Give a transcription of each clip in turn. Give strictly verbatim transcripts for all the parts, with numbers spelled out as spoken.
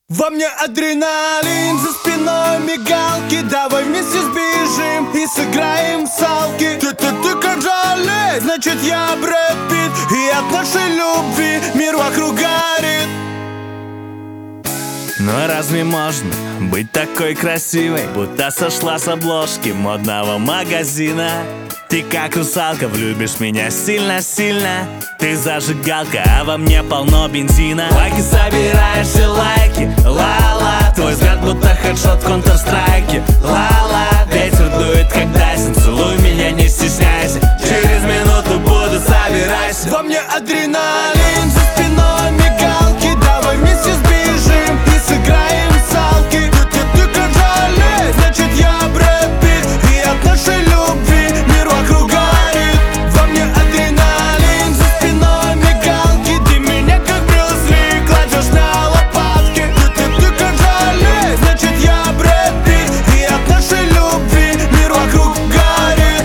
Во мне адреналин, за спиной мигалки. Давай вместе сбежим и сыграем в салки. Ты-ты-ты как Джоли, значит я Брэд Питт. И от нашей любви мир вокруг горит. Но разве можно быть такой красивой, будто сошла с обложки модного магазина? Ты как русалка, влюбишь меня сильно-сильно. Ты зажигалка, а во мне полно бензина. Лайки собираешь и лайки, ла-ла. Твой взгляд будто хедшот в Counter-Strike, ла-ла. Ветер дует, как Дайсон, целуй меня, не стесняйся. Через минуту буду, собирайся. Во мне адреналин, за спиной мигалки. Давай вместе сбежим и сыграем в салки. Ты-ты-ты как Джоли, значит я Брэд Питт. И от нашей любви мир вокруг горит. Во мне адреналин, за спиной мигалки. Ты меня как Брюс Ли кладешь на лопатки. Ты-ты-ты как Джоли, значит я Брэд Питт. И от нашей любви мир вокруг горит.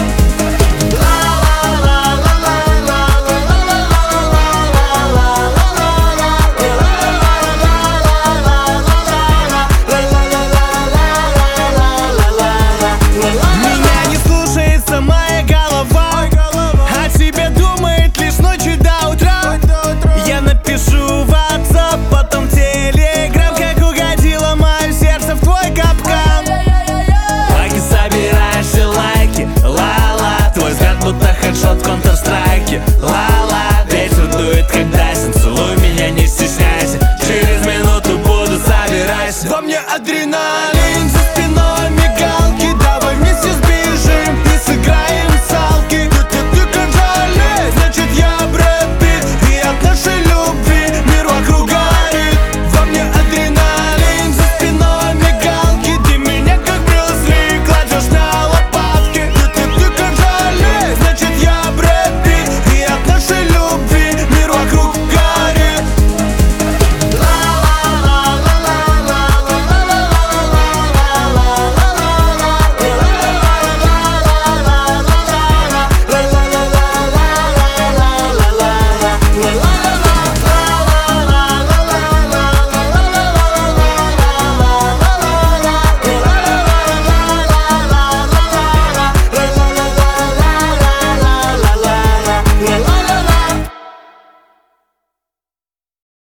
Меня не слушается моя голова, о тебе думает лишь ночью до утра. Я напишу в WhatsApp, потом Telegram, как угодило мое сердце в твой капкан. Лайки собираешь и лайки, ла-ла. Твой взгляд будто хедшот в Counter-Strike, ла-ла. Ветер дует, как Дайсон, целуй меня, не стесняйся. Через минуту буду, собирайся. Во мне адреналин.